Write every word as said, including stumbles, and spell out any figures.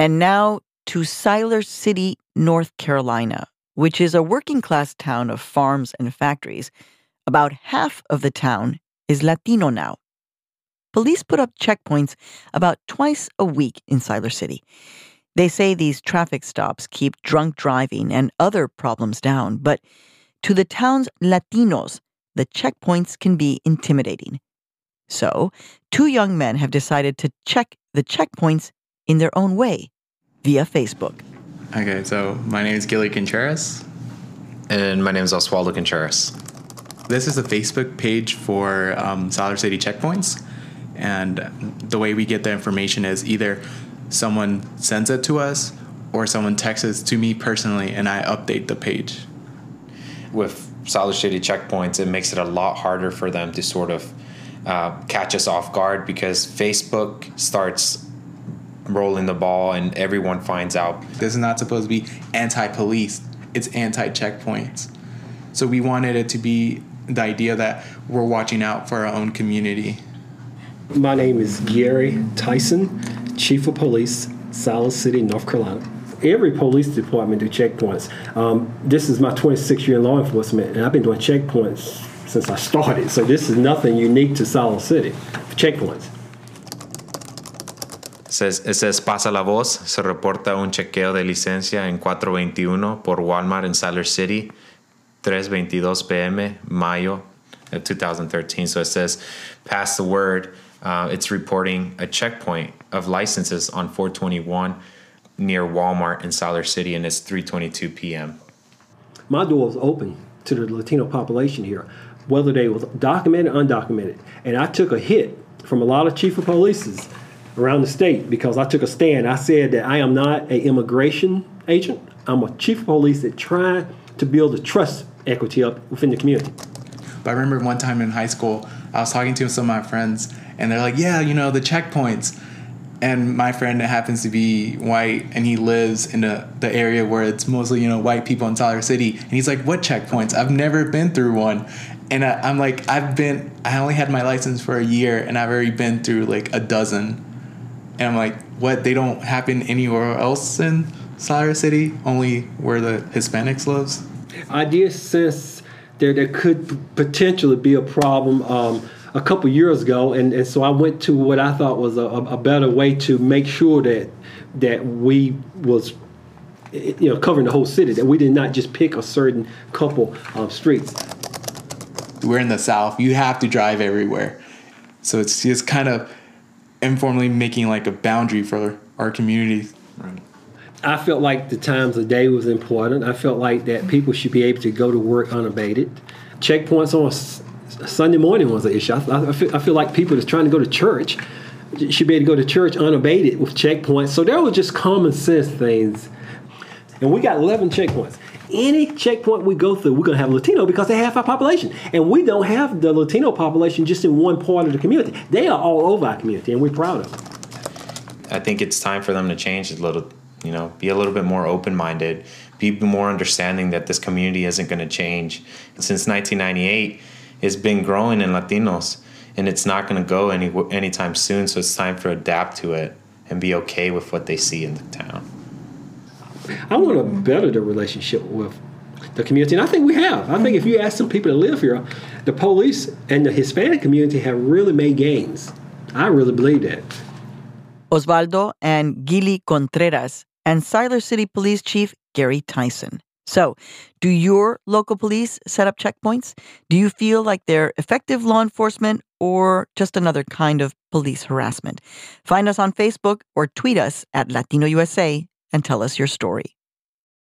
And now to Siler City, North Carolina, which is a working-class town of farms and factories. About half of the town is Latino now. Police put up checkpoints about twice a week in Siler City. They say these traffic stops keep drunk driving and other problems down, but to the town's Latinos, the checkpoints can be intimidating. So, two young men have decided to check the checkpoints in their own way, via Facebook. Okay, so my name is Gilly Contreras. And my name is Oswaldo Contreras. This is a Facebook page for um, Siler City checkpoints. And the way we get the information is either someone sends it to us or someone texts it to me personally and I update the page. With Siler City checkpoints, it makes it a lot harder for them to sort of uh, catch us off guard because Facebook starts rolling the ball and everyone finds out. This is not supposed to be anti-police. It's anti-checkpoints. So we wanted it to be the idea that we're watching out for our own community. My name is Gary Tyson, Chief of Police, Siler City, North Carolina. Every police department do checkpoints. Um, this is my twenty-sixth year in law enforcement, and I've been doing checkpoints since I started. So this is nothing unique to Siler City, checkpoints. It says, it says, pasa la voz, se reporta un chequeo de licencia en cuatro veintiuno por Walmart en Siler City, tres veintidós p.m., mayo of two thousand thirteen. So it says, pass the word. Uh, it's reporting a checkpoint of licenses on four twenty-one near Walmart in Siler City, and it's three twenty-two p.m. My door was open to the Latino population here, whether they was documented or undocumented. And I took a hit from a lot of chief of polices around the state because I took a stand. I said that I am not an immigration agent. I'm a chief of police that try to build a trust equity up within the community. But I remember one time in high school, I was talking to some of my friends, and they're like, yeah, you know, the checkpoints. And my friend happens to be white, and he lives in the, the area where it's mostly, you know, white people in Siler City. And he's like, what checkpoints? I've never been through one. And I, I'm like, I've been, I only had my license for a year, and I've already been through like a dozen. And I'm like, what? They don't happen anywhere else in Siler City? Only where the Hispanics lives? I did sense there, there could potentially be a problem um, a couple years ago, and, and so I went to what I thought was a, a better way to make sure that that we was, you know, covering the whole city, that we did not just pick a certain couple of streets. We're in the South. You have to drive everywhere. So it's just kind of informally making like a boundary for our community. Right. I felt like the times of day was important. I felt like that people should be able to go to work unabated. Checkpoints on a Sunday morning was an issue. I, I, feel, I feel like people that's trying to go to church should be able to go to church unabated with checkpoints. So there were just common sense things. And we got eleven checkpoints. Any checkpoint we go through, we're going to have Latino because they have our population. And we don't have the Latino population just in one part of the community. They are all over our community, and we're proud of them. I think it's time for them to change a little, you know, be a little bit more open-minded, be more understanding that this community isn't going to change. Since nineteen ninety-eight, it's been growing in Latinos, and it's not going to go any anytime soon, so it's time to adapt to it and be okay with what they see in the town. I want to better the relationship with the community, and I think we have. I think if you ask some people that live here, the police and the Hispanic community have really made gains. I really believe that. Osvaldo and Gilly Contreras and Siler City Police Chief Gary Tyson. So, do your local police set up checkpoints? Do you feel like they're effective law enforcement or just another kind of police harassment? Find us on Facebook or tweet us at Latino U S A and tell us your story.